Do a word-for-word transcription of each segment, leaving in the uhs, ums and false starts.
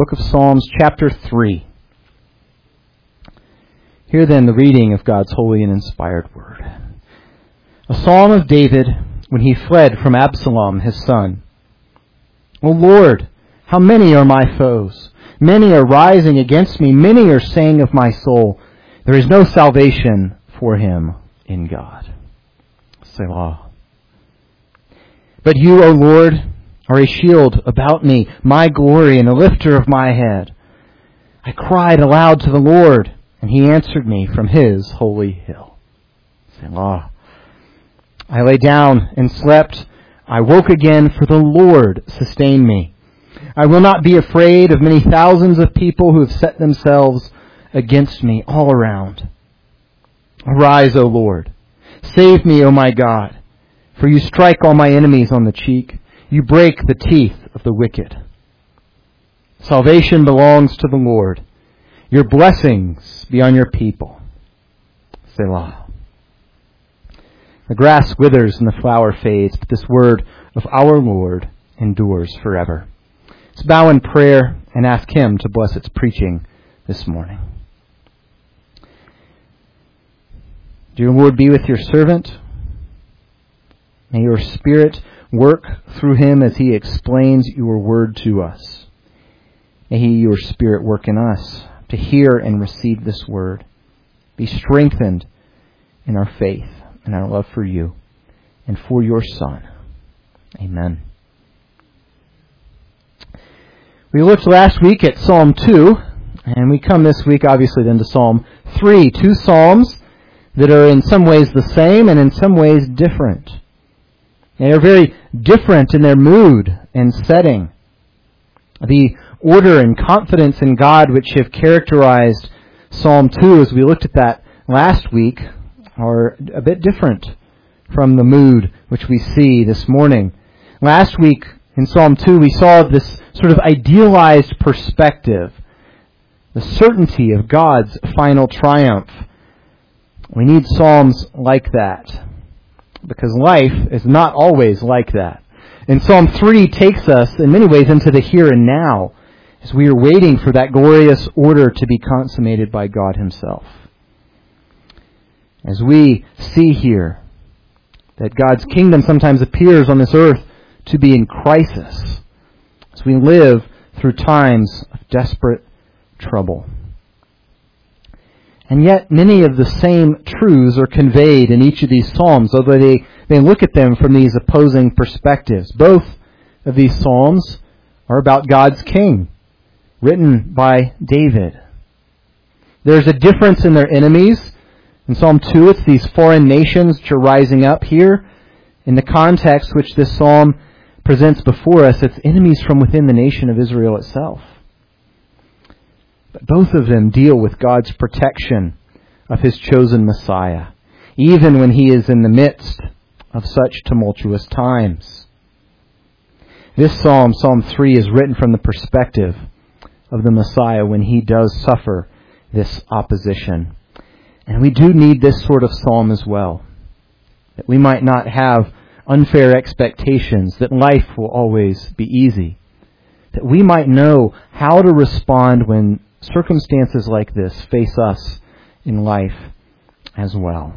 book of Psalms, chapter three. Hear then the reading of God's holy and inspired word. A psalm of David when he fled from Absalom, his son. O Lord, how many are my foes? Many are rising against me. Many are saying of my soul, there is no salvation for him in God. Selah. But you, O Lord, are a shield about me, my glory and the lifter of my head. I cried aloud to the Lord, and he answered me from his holy hill. Selah. I lay down and slept. I woke again, for the Lord sustained me. I will not be afraid of many thousands of people who have set themselves against me all around. Arise, O Lord. Save me, O my God. For you strike all my enemies on the cheek. You break the teeth of the wicked. Salvation belongs to the Lord. Your blessings be on your people. Selah. The grass withers and the flower fades, but this word of our Lord endures forever. Let's bow in prayer and ask Him to bless its preaching this morning. Dear Lord, be with your servant. May your Spirit work through him as he explains your word to us. May he, your Spirit, work in us to hear and receive this word. Be strengthened in our faith and our love for you and for your Son. Amen. We looked last week at Psalm two, and we come this week, obviously, then to Psalm three. Two psalms that are in some ways the same and in some ways different. They are very different in their mood and setting. The order and confidence in God which have characterized Psalm two, as we looked at that last week, are a bit different from the mood which we see this morning. Last week in Psalm two, we saw this sort of idealized perspective, the certainty of God's final triumph. We need psalms like that, because life is not always like that. And Psalm three takes us in many ways into the here and now, as we are waiting for that glorious order to be consummated by God Himself. As we see here that God's kingdom sometimes appears on this earth to be in crisis, as we live through times of desperate trouble. And yet many of the same truths are conveyed in each of these psalms, although they, they look at them from these opposing perspectives. Both of these psalms are about God's king, written by David. There's a difference in their enemies. In Psalm two, it's these foreign nations which are rising up. Here, in the context which this psalm presents before us, it's enemies from within the nation of Israel itself. But both of them deal with God's protection of His chosen Messiah, even when He is in the midst of such tumultuous times. This psalm, Psalm three, is written from the perspective of the Messiah when He does suffer this opposition. And we do need this sort of psalm as well, that we might not have unfair expectations that life will always be easy, that we might know how to respond when circumstances like this face us in life as well.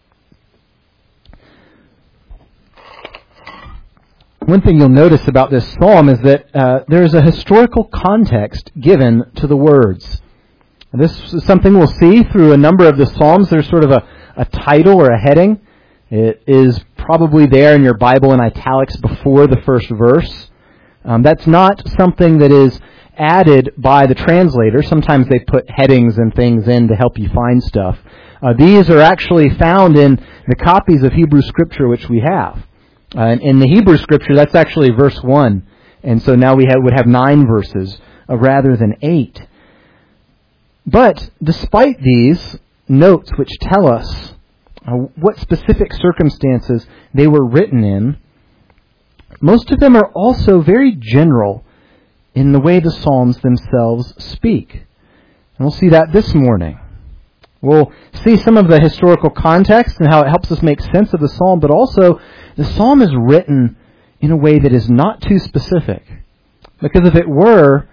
One thing you'll notice about this psalm is that uh, there is a historical context given to the words. And this is something we'll see through a number of the psalms. There's sort of a, a title or a heading. It is probably there in your Bible in italics before the first verse. Um, that's not something that is added by the translator. Sometimes they put headings and things in to help you find stuff. Uh, these are actually found in the copies of Hebrew Scripture which we have. Uh, in, in the Hebrew Scripture, that's actually verse one. And so now we have, would have nine verses uh, rather than eight. But despite these notes which tell us uh, what specific circumstances they were written in, most of them are also very general in the way the Psalms themselves speak. And we'll see that this morning. We'll see some of the historical context and how it helps us make sense of the Psalm, but also the Psalm is written in a way that is not too specific. Because if it were,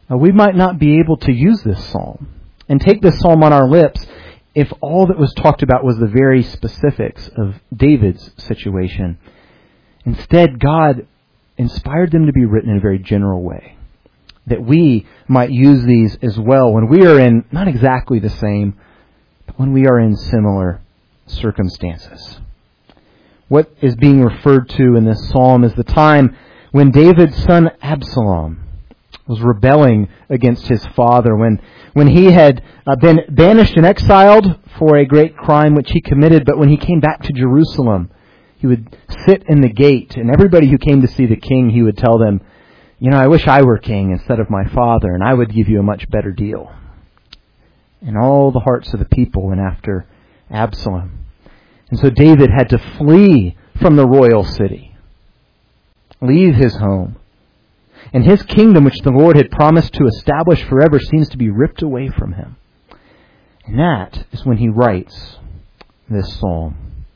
uh, we might not be able to use this psalm and take this psalm on our lips if all that was talked about was the very specifics of David's situation. Instead, God inspired them to be written in a very general way, that we might use these as well when we are in not exactly the same, but when we are in similar circumstances. What is being referred to in this psalm is the time when David's son Absalom was rebelling against his father, when when he had uh, been banished and exiled for a great crime which he committed, but when he came back to Jerusalem, he would sit in the gate, and everybody who came to see the king, he would tell them, you know, I wish I were king instead of my father, and I would give you a much better deal. And all the hearts of the people went after Absalom. And so David had to flee from the royal city, leave his home. And his kingdom, which the Lord had promised to establish forever, seems to be ripped away from him. And that is when he writes this psalm.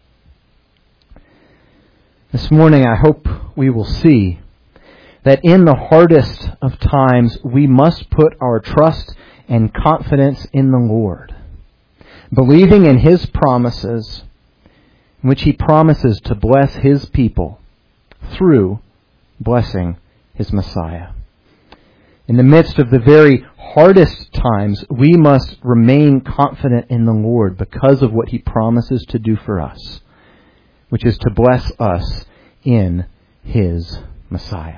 This morning, I hope we will see that in the hardest of times, we must put our trust and confidence in the Lord, believing in His promises, in which He promises to bless His people through blessing His Messiah. In the midst of the very hardest times, we must remain confident in the Lord because of what He promises to do for us, which is to bless us in His Messiah.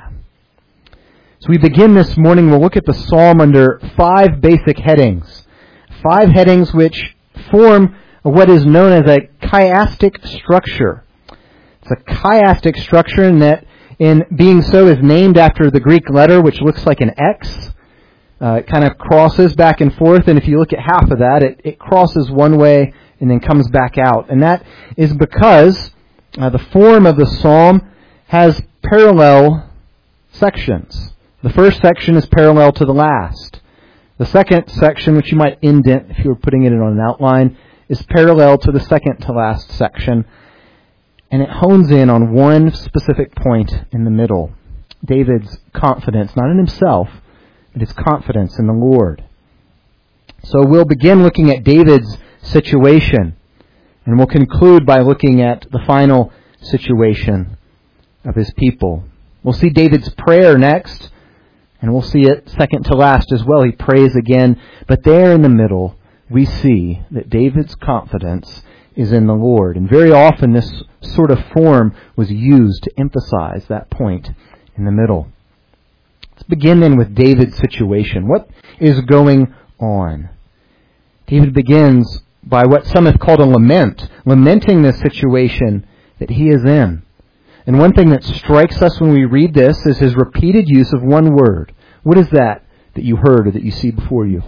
So we begin this morning, we'll look at the psalm under five basic headings. Five headings which form what is known as a chiastic structure. It's a chiastic structure in that, in being so, is named after the Greek letter, which looks like an X. Uh, it kind of crosses back and forth, and if you look at half of that, it, it crosses one way and then comes back out. And that is because uh, the form of the psalm has parallel sections. The first section is parallel to the last. The second section, which you might indent if you were putting it on an outline, is parallel to the second to last section. And it hones in on one specific point in the middle. David's confidence, not in himself, but his confidence in the Lord. So we'll begin looking at David's situation. And we'll conclude by looking at the final situation of his people. We'll see David's prayer next. And we'll see it second to last as well. He prays again. But there in the middle, we see that David's confidence is in the Lord. And very often this sort of form was used to emphasize that point in the middle. Let's begin then with David's situation. What is going on? David begins by what some have called a lament, lamenting the situation that he is in. And one thing that strikes us when we read this is his repeated use of one word. What is that that you heard or that you see before you?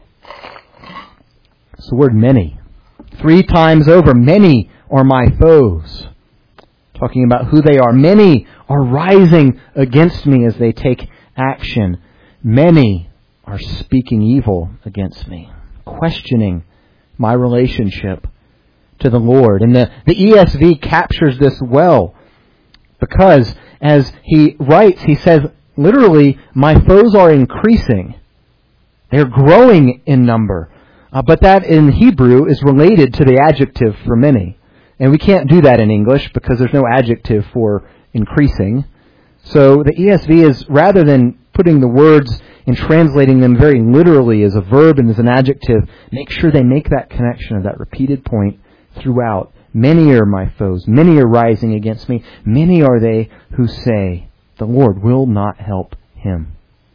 It's the word many. Three times over, many are my foes. Talking about who they are. Many are rising against me as they take action. Many are speaking evil against me, questioning my relationship to the Lord. And the, the E S V captures this well. Because as he writes, he says, literally, my foes are increasing. They're growing in number. Uh, but that in Hebrew is related to the adjective for many. And we can't do that in English because there's no adjective for increasing. So the E S V is, rather than putting the words and translating them very literally as a verb and as an adjective, make sure they make that connection of that repeated point throughout. Many are my foes. Many are rising against me. Many are they who say, the Lord will not help him.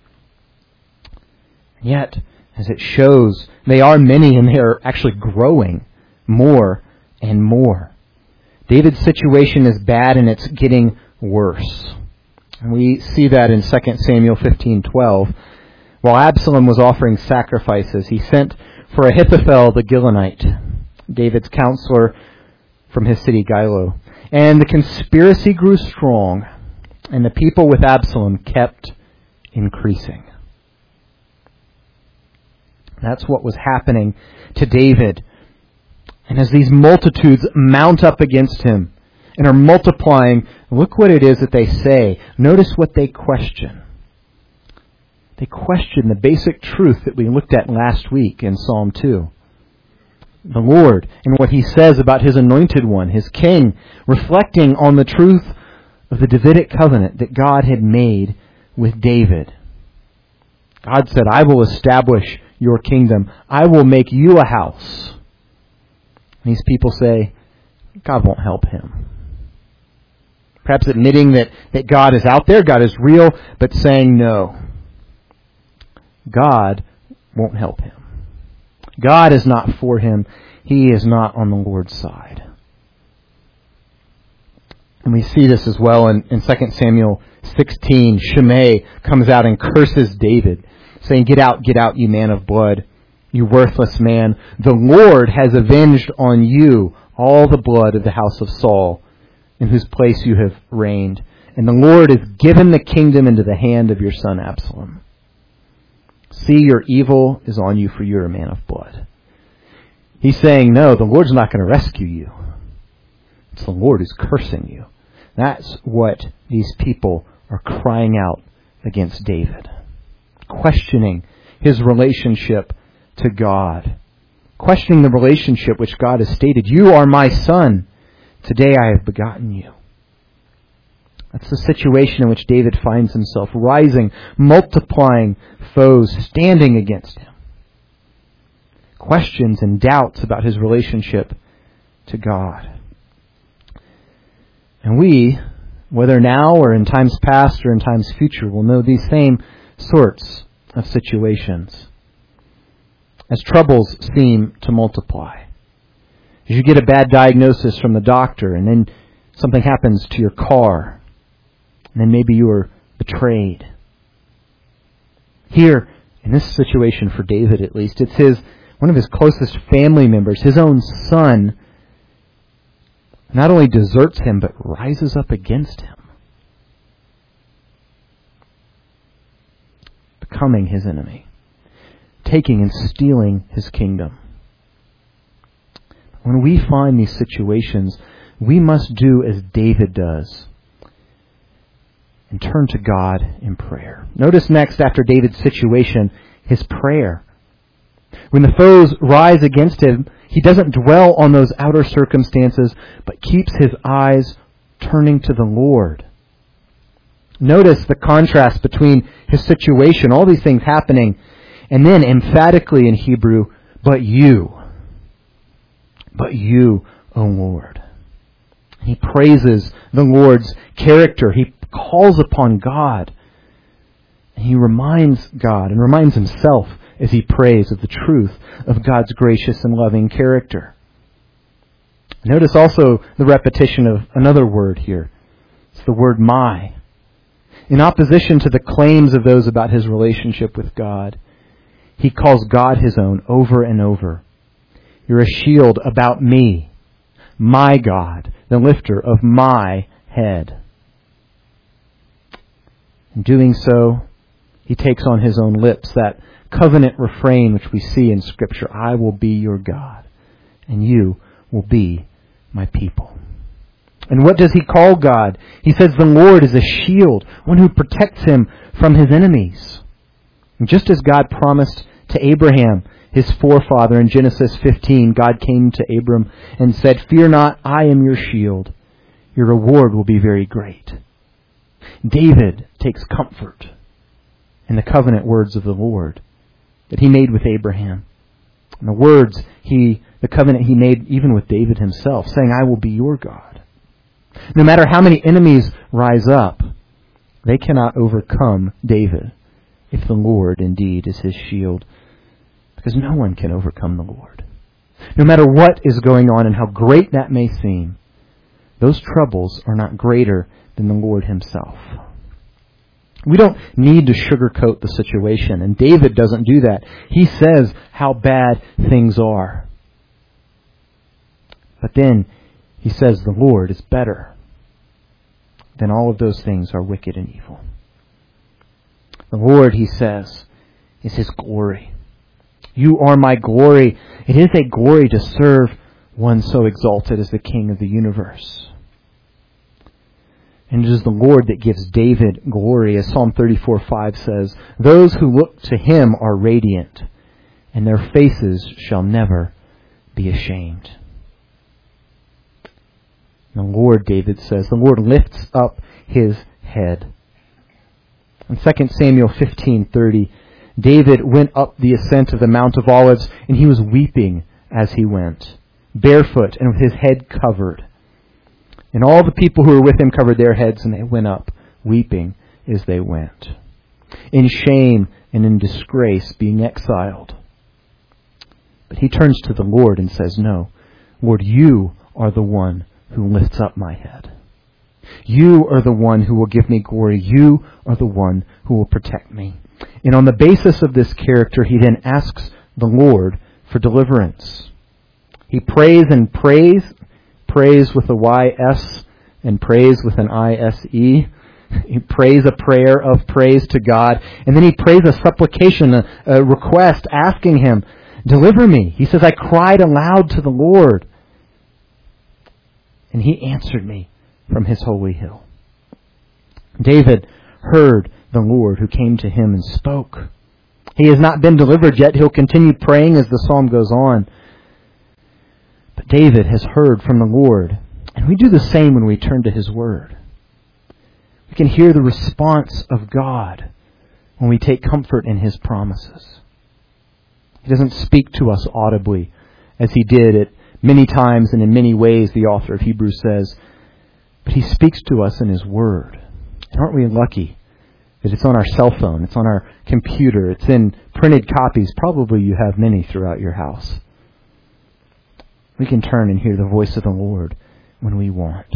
Yet, as it shows, they are many and they are actually growing more and more. David's situation is bad and it's getting worse. And we see that in Second Samuel fifteen twelve. While Absalom was offering sacrifices, he sent for Ahithophel the Gilonite, David's counselor, from his city Gilo. And the conspiracy grew strong, and the people with Absalom kept increasing. That's what was happening to David. And as these multitudes mount up against him and are multiplying, look what it is that they say. Notice what they question. They question the basic truth that we looked at last week in Psalm two. The Lord and what He says about His anointed one, His king, reflecting on the truth of the Davidic covenant that God had made with David. God said, I will establish your kingdom. I will make you a house. And these people say, God won't help him. Perhaps admitting that, that God is out there, God is real, but saying no. God won't help him. God is not for him. He is not on the Lord's side. And we see this as well in, in Second Samuel sixteen. Shimei comes out and curses David, saying, Get out, get out, you man of blood, you worthless man. The Lord has avenged on you all the blood of the house of Saul, in whose place you have reigned. And the Lord has given the kingdom into the hand of your son Absalom. See, your evil is on you, for you are a man of blood. He's saying, no, the Lord's not going to rescue you. It's the Lord who's cursing you. That's what these people are crying out against David. Questioning his relationship to God. Questioning the relationship which God has stated. You are my son. Today I have begotten you. That's the situation in which David finds himself, rising, multiplying foes, standing against him. Questions and doubts about his relationship to God. And we, whether now or in times past or in times future, will know these same sorts of situations. As troubles seem to multiply. As you get a bad diagnosis from the doctor, and then something happens to your car, and then maybe you are betrayed. Here, in this situation for David at least, it's his one of his closest family members, his own son, not only deserts him, but rises up against him, becoming his enemy, taking and stealing his kingdom. When we find these situations, we must do as David does and turn to God in prayer. Notice next, after David's situation, his prayer. When the foes rise against him, he doesn't dwell on those outer circumstances, but keeps his eyes turning to the Lord. Notice the contrast between his situation, all these things happening, and then emphatically in Hebrew, but you. But you, O Lord. He praises the Lord's character. He calls upon God. And he reminds God and reminds himself as he prays of the truth of God's gracious and loving character. Notice also the repetition of another word here. It's the word my. In opposition to the claims of those about his relationship with God, he calls God his own over and over. You're a shield about me, my God, the lifter of my head. In doing so, he takes on his own lips that covenant refrain which we see in Scripture. I will be your God, and you will be my people. And what does he call God? He says the Lord is a shield, one who protects him from his enemies. And just as God promised to Abraham, his forefather, in Genesis fifteen, God came to Abram and said, Fear not, I am your shield. Your reward will be very great. David takes comfort in the covenant words of the Lord that he made with Abraham. And the words he, the covenant he made even with David himself, saying, I will be your God. No matter how many enemies rise up, they cannot overcome David if the Lord indeed is his shield. Because no one can overcome the Lord. No matter what is going on and how great that may seem, those troubles are not greater than the Lord himself. We don't need to sugarcoat the situation, and David doesn't do that. He says how bad things are. But then he says the Lord is better than all of those things are wicked and evil. The Lord, he says, is his glory. You are my glory. It is a glory to serve one so exalted as the King of the universe. And it is the Lord that gives David glory. As Psalm thirty-four five says, those who look to him are radiant, and their faces shall never be ashamed. The Lord, David says, the Lord lifts up his head. In Second Samuel fifteen thirty, David went up the ascent of the Mount of Olives, and he was weeping as he went, barefoot and with his head covered. And all the people who were with him covered their heads, and they went up, weeping as they went, in shame and in disgrace, being exiled. But he turns to the Lord and says, no, Lord, you are the one who lifts up my head. You are the one who will give me glory. You are the one who will protect me. And on the basis of this character, he then asks the Lord for deliverance. He prays and prays, prays with a Y S and prays with an I S E. He prays a prayer of praise to God. And then he prays a supplication, a, a request, asking him, deliver me. He says, I cried aloud to the Lord, and he answered me from his holy hill. David heard the Lord who came to him and spoke. He has not been delivered yet. He'll continue praying as the psalm goes on. But David has heard from the Lord, and we do the same when we turn to his word. We can hear the response of God when we take comfort in his promises. He doesn't speak to us audibly as he did at many times and in many ways, the author of Hebrews says, but he speaks to us in his word. And aren't we lucky that it's on our cell phone, it's on our computer, it's in printed copies. Probably you have many throughout your house. We can turn and hear the voice of the Lord when we want.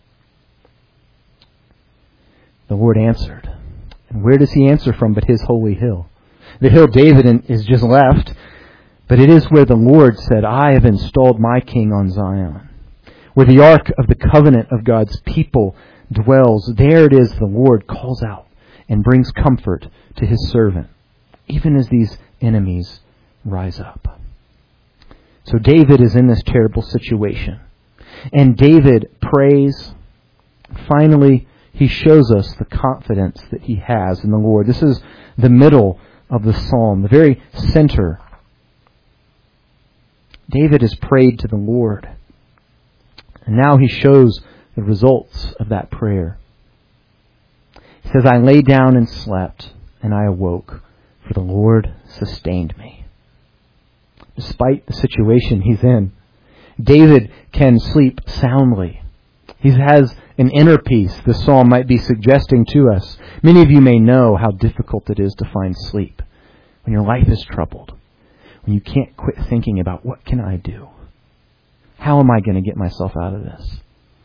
The Lord answered. And where does he answer from but his holy hill? The hill David is just left, but it is where the Lord said, I have installed my king on Zion. Where the ark of the covenant of God's people dwells, there it is the Lord calls out and brings comfort to his servant, even as these enemies rise up. So David is in this terrible situation. And David prays. Finally, he shows us the confidence that he has in the Lord. This is the middle of the psalm, the very center. David has prayed to the Lord. And now he shows the results of that prayer. He says, I lay down and slept, and I awoke, for the Lord sustained me. Despite the situation he's in, David can sleep soundly. He has an inner peace, the psalm might be suggesting to us. Many of you may know how difficult it is to find sleep when your life is troubled, when you can't quit thinking about what can I do? How am I going to get myself out of this?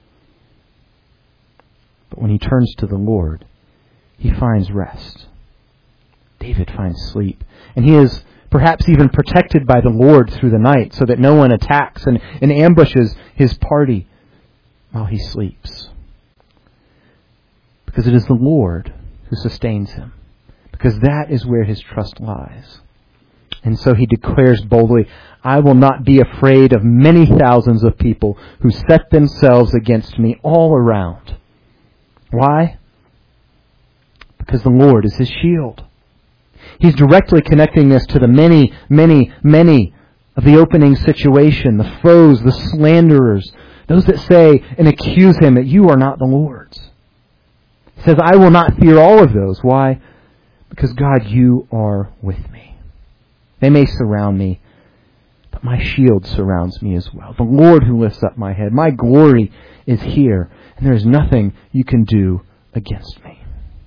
But when he turns to the Lord, he finds rest. David finds sleep. And he is perhaps even protected by the Lord through the night so that no one attacks and, and ambushes his party while he sleeps. Because it is the Lord who sustains him. Because that is where his trust lies. And so he declares boldly, I will not be afraid of many thousands of people who set themselves against me all around. Why? Because the Lord is his shield. He's directly connecting this to the many, many, many of the opening situation, the foes, the slanderers, those that say and accuse him that you are not the Lord's. He says, I will not fear all of those. Why? Because God, you are with me. They may surround me, but my shield surrounds me as well. The Lord who lifts up my head, my glory is here, and there is nothing you can do against me.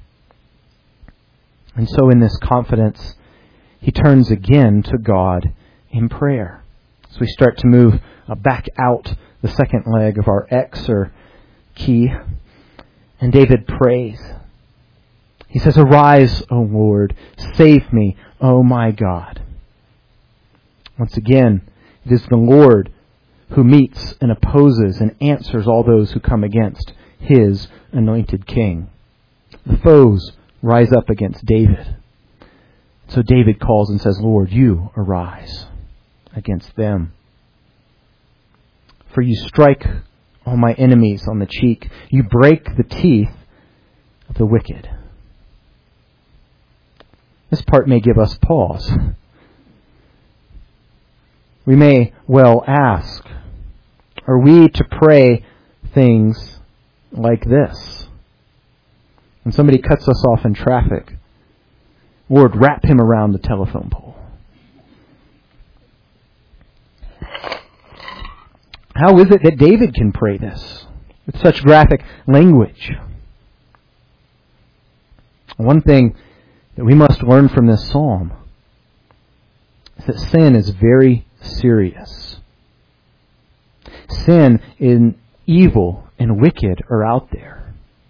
And so in this confidence, he turns again to God in prayer. So we start to move back out the second leg of our X or key. And David prays. He says, arise, O Lord, save me, O my God. Once again, it is the Lord who meets and opposes and answers all those who come against his anointed king. The foes rise up against David. So David calls and says, Lord, you arise against them. For you strike all my enemies on the cheek. You break the teeth of the wicked. This part may give us pause. We may well ask, are we to pray things like this? When somebody cuts us off in traffic, Lord, wrap him around the telephone pole. How is it that David can pray this with such graphic language? One thing that we must learn from this psalm is that sin is very serious. Sin and evil and wicked are out there.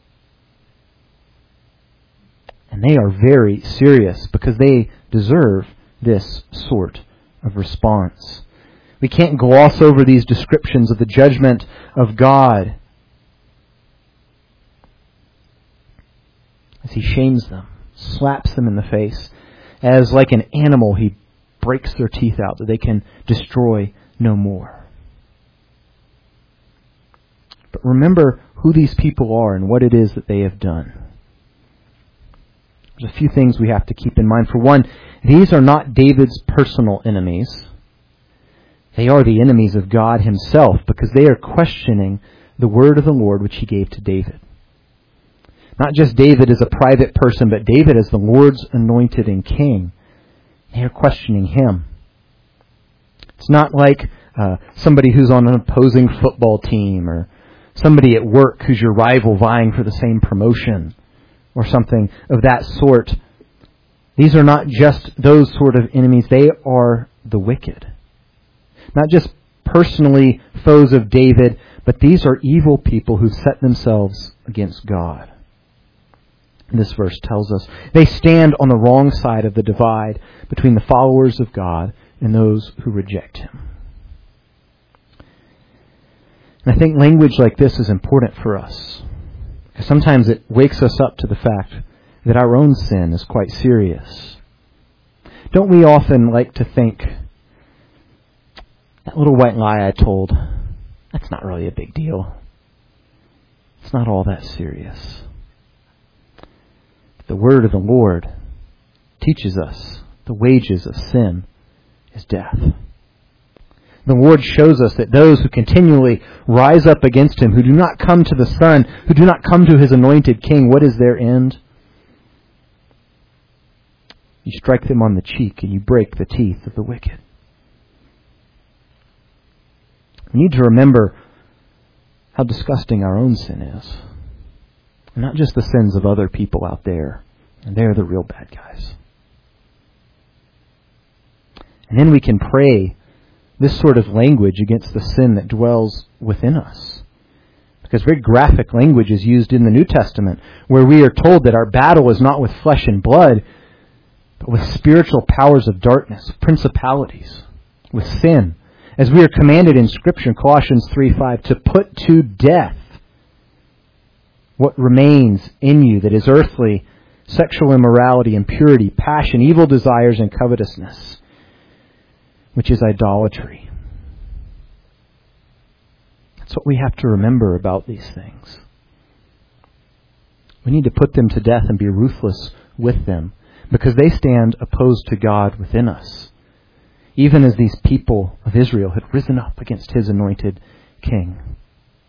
And they are very serious because they deserve this sort of response. We can't gloss over these descriptions of the judgment of God as He shames them, slaps them in the face, as like an animal He breaks their teeth out that they can destroy no more. But remember who these people are and what it is that they have done. There's a few things we have to keep in mind. For one, these are not David's personal enemies. They are the enemies of God Himself because they are questioning the word of the Lord which He gave to David. Not just David as a private person, but David as the Lord's anointed and king. They are questioning Him. It's not like uh, somebody who's on an opposing football team or somebody at work who's your rival vying for the same promotion or something of that sort. These are not just those sort of enemies. They are the wicked. Not just personally foes of David, but these are evil people who set themselves against God. This verse tells us they stand on the wrong side of the divide between the followers of God and those who reject Him. And I think language like this is important for us, because sometimes it wakes us up to the fact that our own sin is quite serious. Don't we often like to think, that little white lie I told, that's not really a big deal. It's not all that serious. The word of the Lord teaches us the wages of sin is death. The Lord shows us that those who continually rise up against Him, who do not come to the Son, who do not come to His anointed King, what is their end? You strike them on the cheek and you break the teeth of the wicked. We need to remember how disgusting our own sin is. And not just the sins of other people out there. And they're the real bad guys. And then we can pray this sort of language against the sin that dwells within us. Because very graphic language is used in the New Testament, where we are told that our battle is not with flesh and blood, but with spiritual powers of darkness, principalities, with sin. As we are commanded in Scripture, in Colossians three five, to put to death what remains in you that is earthly, sexual immorality, impurity, passion, evil desires, and covetousness, which is idolatry. That's what we have to remember about these things. We need to put them to death and be ruthless with them, because they stand opposed to God within us, even as these people of Israel had risen up against His anointed king.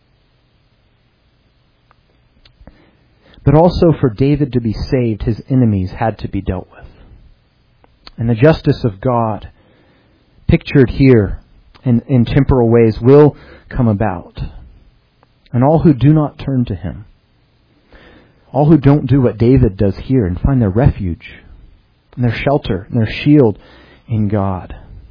But also for David to be saved, his enemies had to be dealt with. And the justice of God, pictured here in, in temporal ways, will come about. And all who do not turn to Him, all who don't do what David does here and find their refuge, and their shelter, and their shield in God,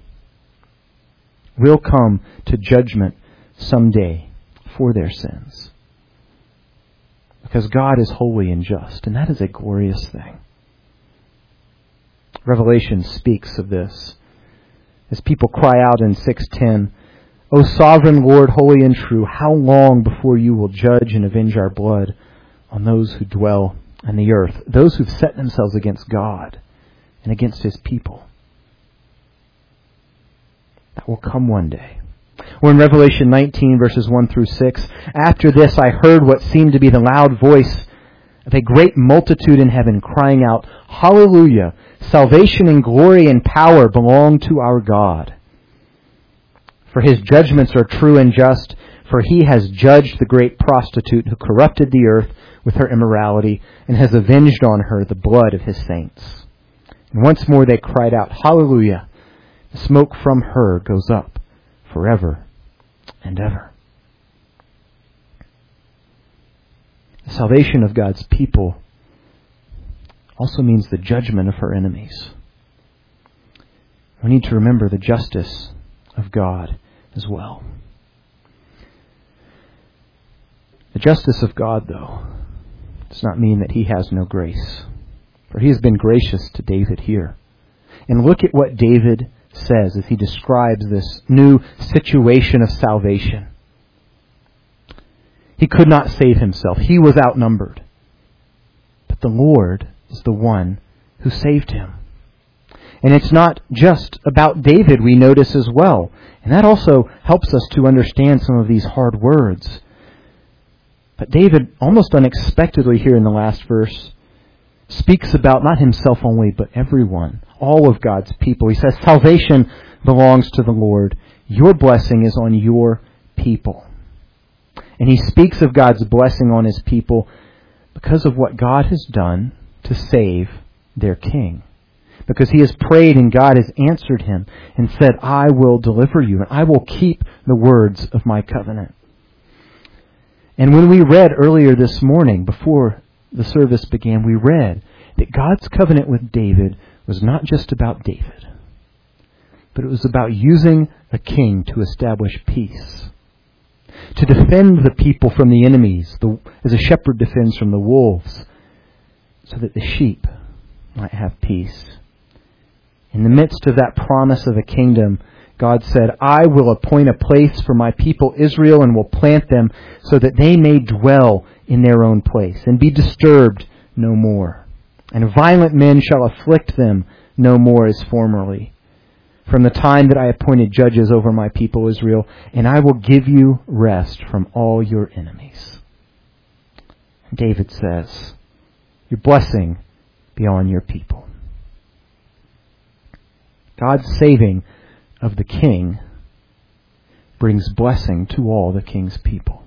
will come to judgment someday for their sins. Because God is holy and just, and that is a glorious thing. Revelation speaks of this as people cry out in six ten, O sovereign Lord, holy and true, how long before you will judge and avenge our blood on those who dwell on the earth, those who've set themselves against God and against His people? That will come one day. Or in Revelation nineteen, verses one through six, "After this I heard what seemed to be the loud voice of a great multitude in heaven crying out, 'Hallelujah! Salvation and glory and power belong to our God. For his judgments are true and just, for he has judged the great prostitute who corrupted the earth with her immorality and has avenged on her the blood of his saints.' And once more they cried out, 'Hallelujah! The smoke from her goes up forever and ever.'" The salvation of God's people also means the judgment of her enemies. We need to remember the justice of God as well. The justice of God, though, does not mean that he has no grace. For he has been gracious to David here. And look at what David says as he describes this new situation of salvation. He could not save himself. He was outnumbered. But the Lord is the one who saved him. And it's not just about David, we notice as well. And that also helps us to understand some of these hard words. But David, almost unexpectedly here in the last verse, speaks about not himself only, but everyone, all of God's people. He says, "Salvation belongs to the Lord. Your blessing is on your people." And he speaks of God's blessing on his people because of what God has done to save their king. Because he has prayed and God has answered him and said, "I will deliver you and I will keep the words of my covenant." And when we read earlier this morning, before the service began, we read that God's covenant with David was not just about David, but it was about using a king to establish peace, to defend the people from the enemies, the, as a shepherd defends from the wolves, so that the sheep might have peace. In the midst of that promise of a kingdom, God said, "I will appoint a place for my people Israel and will plant them so that they may dwell in their own place and be disturbed no more. And violent men shall afflict them no more as formerly. From the time that I appointed judges over my people Israel, and I will give you rest from all your enemies." And David says, "Your blessing be on your people." God's saving of the king brings blessing to all the king's people.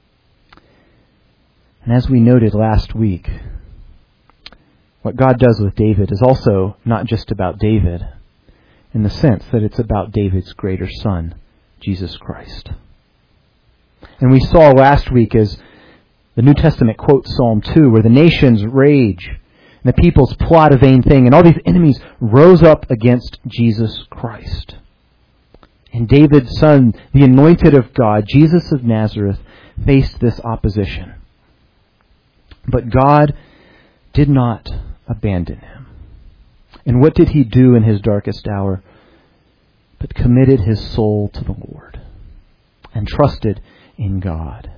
And as we noted last week, what God does with David is also not just about David, in the sense that it's about David's greater son, Jesus Christ. And we saw last week as the New Testament quotes Psalm two, where the nations rage and the peoples plot a vain thing, and all these enemies rose up against Jesus Christ. And David's son, the anointed of God, Jesus of Nazareth, faced this opposition. But God did not abandon him. And what did he do in his darkest hour? But committed his soul to the Lord and trusted in God.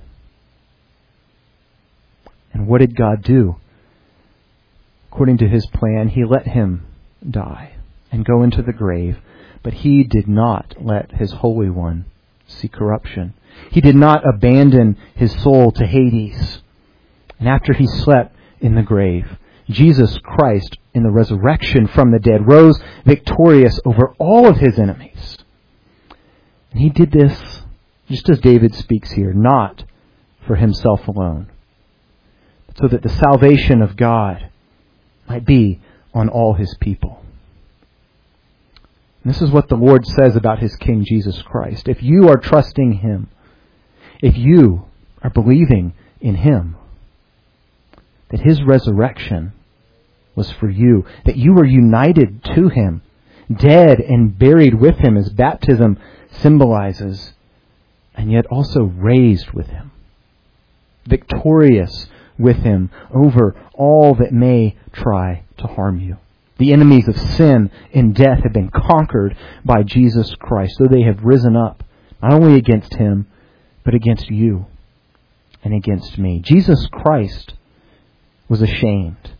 And what did God do? According to his plan, he let him die and go into the grave. But he did not let his Holy One see corruption. He did not abandon his soul to Hades. And after he slept in the grave, Jesus Christ, in the resurrection from the dead, rose victorious over all of his enemies. And he did this, just as David speaks here, not for himself alone, but so that the salvation of God might be on all his people. And this is what the Lord says about his King Jesus Christ. If you are trusting him, if you are believing in him, that his resurrection was for you, that you were united to him, dead and buried with him as baptism symbolizes, and yet also raised with him, victorious with him over all that may try to harm you. The enemies of sin and death have been conquered by Jesus Christ, so they have risen up, not only against him, but against you and against me. Jesus Christ was ashamed.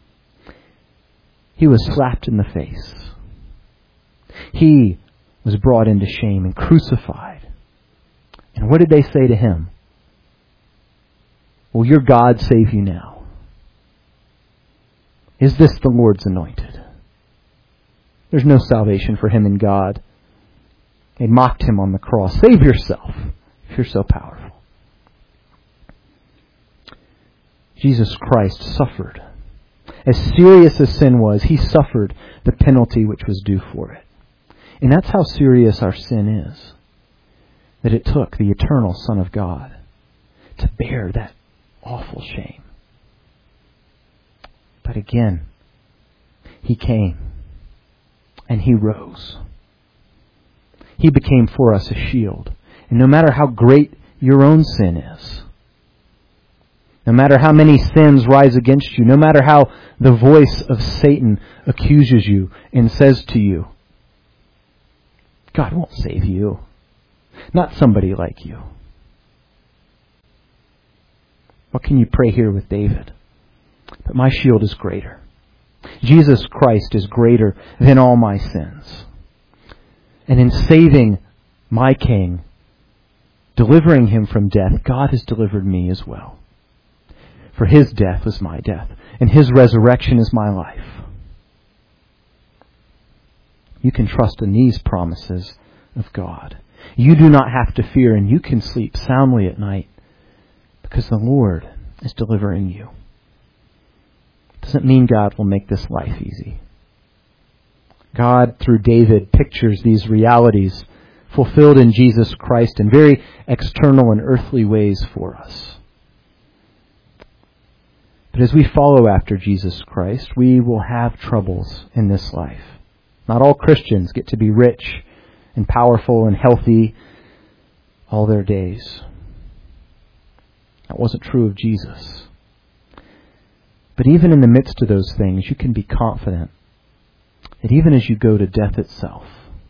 He was slapped in the face. He was brought into shame and crucified And what did they say to him? Will your God save you now? Is this the Lord's anointed? There's no salvation for him in God. They mocked him on the cross. Save yourself if you're so powerful. Jesus Christ suffered. As serious as sin was, he suffered the penalty which was due for it. And that's how serious our sin is. That it took the eternal Son of God to bear that awful shame. But again, he came and he rose. He became for us a shield. And no matter how great your own sin is, no matter how many sins rise against you, no matter how the voice of Satan accuses you and says to you, God won't save you. Not somebody like you. What can you pray here with David? But my shield is greater. Jesus Christ is greater than all my sins. And in saving my King, delivering him from death, God has delivered me as well. For his death was my death, and his resurrection is my life. You can trust in these promises of God. You do not have to fear, and you can sleep soundly at night because the Lord is delivering you. Doesn't mean God will make this life easy. God, through David, pictures these realities fulfilled in Jesus Christ in very external and earthly ways for us. But as we follow after Jesus Christ, we will have troubles in this life. Not all Christians get to be rich and powerful and healthy all their days. That wasn't true of Jesus. But even in the midst of those things, you can be confident that even as you go to death itself,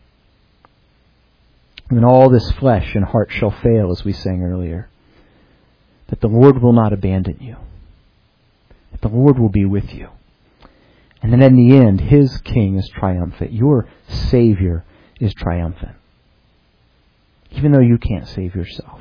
when all this flesh and heart shall fail, as we sang earlier, that the Lord will not abandon you. That the Lord will be with you. And then in the end, his King is triumphant. Your Savior is triumphant. Even though you can't save yourself.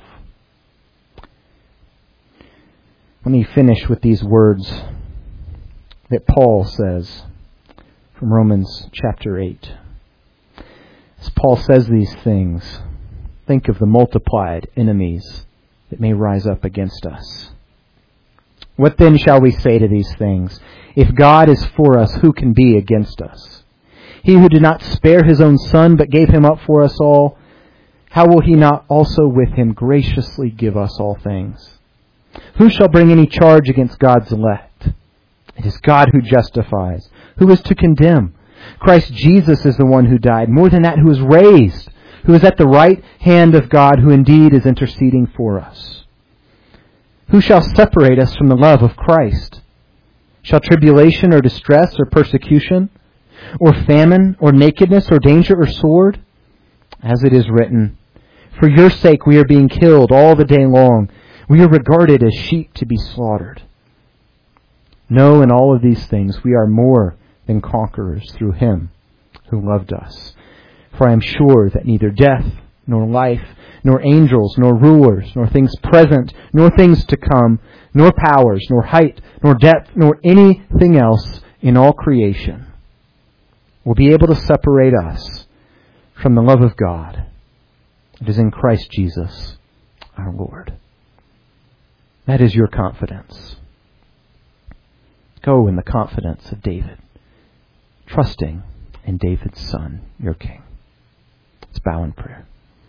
Let me finish with these words that Paul says from Romans chapter eight. As Paul says these things, think of the multiplied enemies that may rise up against us. What then shall we say to these things? If God is for us, who can be against us? He who did not spare his own Son, but gave him up for us all, how will he not also with him graciously give us all things? Who shall bring any charge against God's elect? It is God who justifies. Who is to condemn? Christ Jesus is the one who died. More than that, who is raised, who is at the right hand of God, who indeed is interceding for us. Who shall separate us from the love of Christ? Shall tribulation or distress or persecution or famine or nakedness or danger or sword? As it is written, for your sake we are being killed all the day long. We are regarded as sheep to be slaughtered. No, in all of these things we are more than conquerors through him who loved us. For I am sure that neither death, nor life, nor angels, nor rulers, nor things present, nor things to come, nor powers, nor height, nor depth, nor anything else in all creation will be able to separate us from the love of God. It is in Christ Jesus, our Lord. That is your confidence. Go in the confidence of David, trusting in David's Son, your King. Let's bow in prayer.